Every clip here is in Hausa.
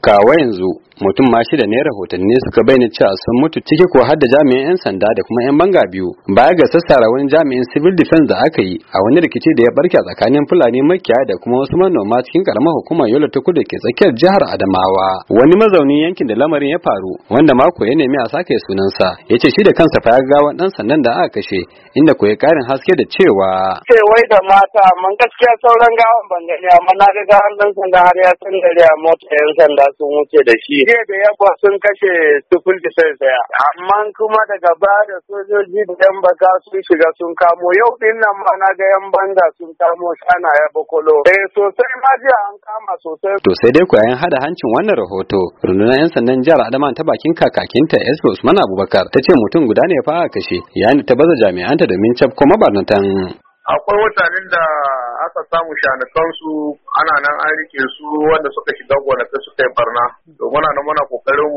kawo yanzu mutum ma shida ne rahotanni suka bayyana cewa sun mutu ciki ko har da jami'an 'yan sanda da kuma 'yan banga biyu baya ga sassara wani jami'in civil defense da aka yi a wani rikici da ya barke tsakanin fulani makiyaya da kuma wasu manoma cikin karamar hukumar Yola ta Kudu ke tsakiyar jihar Adamawa. Wani mazaunin yankin da lamarin ya faru wanda mako ya nemi a sake sunansa ya ce shi da kansa fa ya ga gawan dan sandan da aka kashe inda ko ya karin haske da cewa wai da mata amma gaskiya sauran gawan ban gani amma na ga gawan dan sanda har ya san gari a mota 'yan sanda sun wuce da shi. Jiya da yabba sun kashe civil defense daya amma kuma daga baya da sojoji da 'yan baka sun shiga sun kamo yau din nan ma na ga 'yan banga sun kamo shana ya bakolo sosai ma jiya an kama sosai. To sai dai ku yayin hada hancin wannan rahoto rundunar 'yan sandan jihar Adamawa ta bakin kakakinta SP Usman Abubakar ta ce mutum guda ne fa aka kashe yayin da ta baza jami'anta domin cafko mabarnatan. Akwai mutanen da aka samu shanukansu ana nan an rike su wanda suka shiga gonakai suka yi barna. To muna nan muna kokarin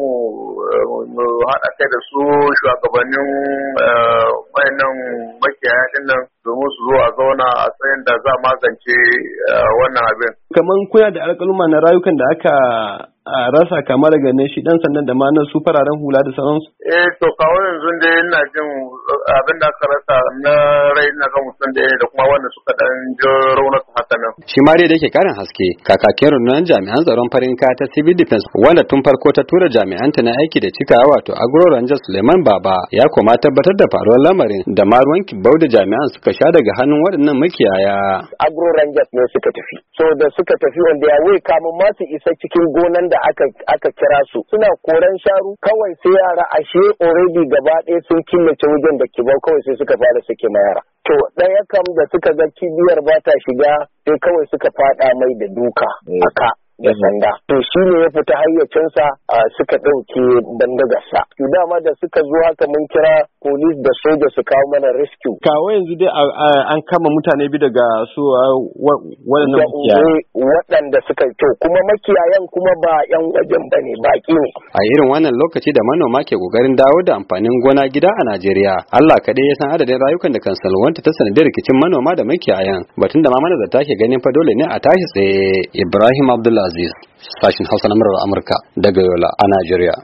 mu haɗa kai da su shugabannin wayannan makiyaya din nan domin su zo a zauna a tsayin da za magance wannan abin. Kaman kuna da alƙaluma na rayukan da aka rasa kama daga ne shi dan sandan da ma na su fararen hula da sauransu? To kawo yanzu dai ina jin abin da aka rasa na rai na ga mutum da da kuma wanda suka dan ji raunuka haka nan. Shi ma dai da yake karin haske kakakin rundunar jami'an tsaron farin kaya ta civil defense wanda tun farko ta tura jami'anta na aiki da cikawa wato agro ranger Suleiman Baba ya koma tabbatar da faruwar lamarin da ma ruwan kibau da jami'an suka sha daga hannun waɗannan makiyaya. Agro rangers ne suka tafi. So da suka tafi wanda ya wai kamun ma su isa cikin gonan da aka kira su suna koran sharu kawai sai yara ashe already gaba ɗaya sun killace wajen da kibau kawai sai suka fara sake ma yara. To ɗaya kam da suka ga kibiyar ba ta shiga sai kawai suka faɗa mai da duka aka da sanda. To shi ne ya fita hayyacinsa suka ɗauke bandagarsa. To dama da suka zo haka mun kira polis da soja su kawo mana rescue. Kawo yanzu dai an kama mutane bi daga su waɗannan makiyaya. Waɗanda suka to kuma makiyayan kuma ba 'yan wajen ba ne baƙi ne. A irin wannan lokaci da manoma ke ƙoƙarin dawo da amfanin gona gida a Najeriya, Allah kaɗai ya san adadin rayukan da kan salwanta ta sanadiyar rikicin manoma da makiyayan. Batun da ma manazarta ke ganin fa dole ne a tashi tsaye. Ibrahim Abdullah Aziz, sashin Hausa na murar Amurka daga Yola a Najeriya.